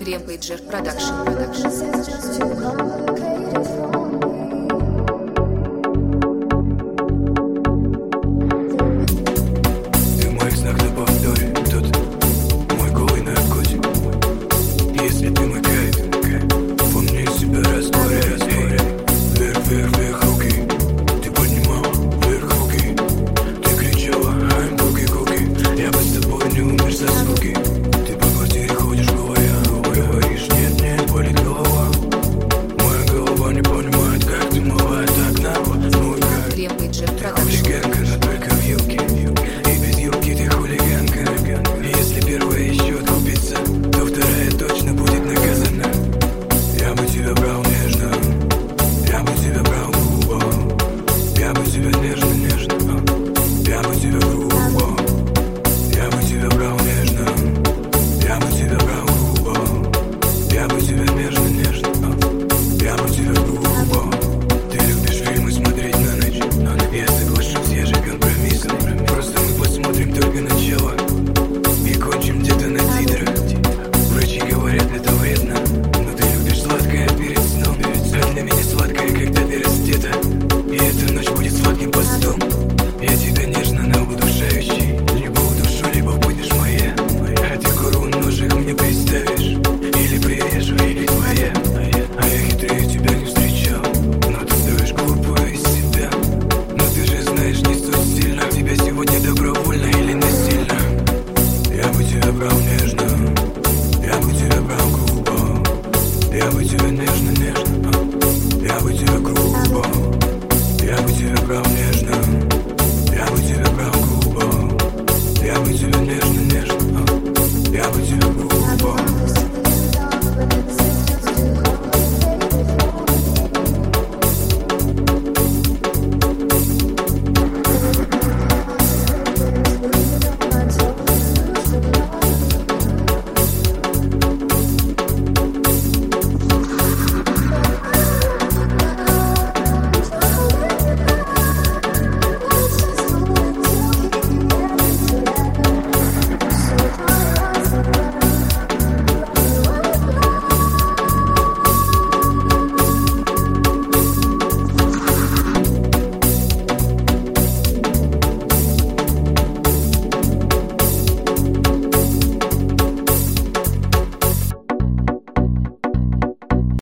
Rampager Production. Ты мой знак на повторе, тут мой голый наркотик. Если ты мой кайф, помни себя, растворяй. Вверх, вверх, вверх руки, ты поднимала вверх руки. Ты кричала, I'm cookie. Я бы с тобой не умер со скуки. Ты по квартире ходишь голая, говоришь, нет, нет, болит голова. Моя голова не понимает, как ты могла так нагло. Ну и как? Rampager Production. Хулиганка, но только в юбке. И без юбки ты хулиганка. И если первая еще откупится, то вторая точно будет наказана. Я бы тебя брал нежно, я бы тебя брал грубо. Я бы тебя нежно, нежно. Я бы тебя грубо. Я бы тебя брал нежно, я бы тебя брал грубо. Я бы тебя нежно, нежно. Я бы тебя грубо. Ты любишь фильмы смотреть на ночь. Я соглашусь, я же компромиссом. Просто мы посмотрим только начало и кончим где-то на титрах. Врачи говорят, это вредно, но ты любишь сладкое перед сном. А для меня сладкое, когда ты раздета. И эта ночь будет сладким постом. Я тебя нежно, но удушающий. Либо удушу, либо будешь моя. А ты гору ножик мне приставишь. Или прирежу, или твоя. А я хитрее тебя не встречал. Но ты строишь глупую из себя. Но ты же знаешь, не суть сильно. Тебя сегодня добровольно или насильно. Я бы тебя брал нежно, я бы тебя брал грубо. Я бы тебя нежно, нежно. Я бы тебя грубо. Я бы тебя брал нежно, я бы тебя брал грубо. Я бы тебя нежно, нежно. Я бы тебя грубо.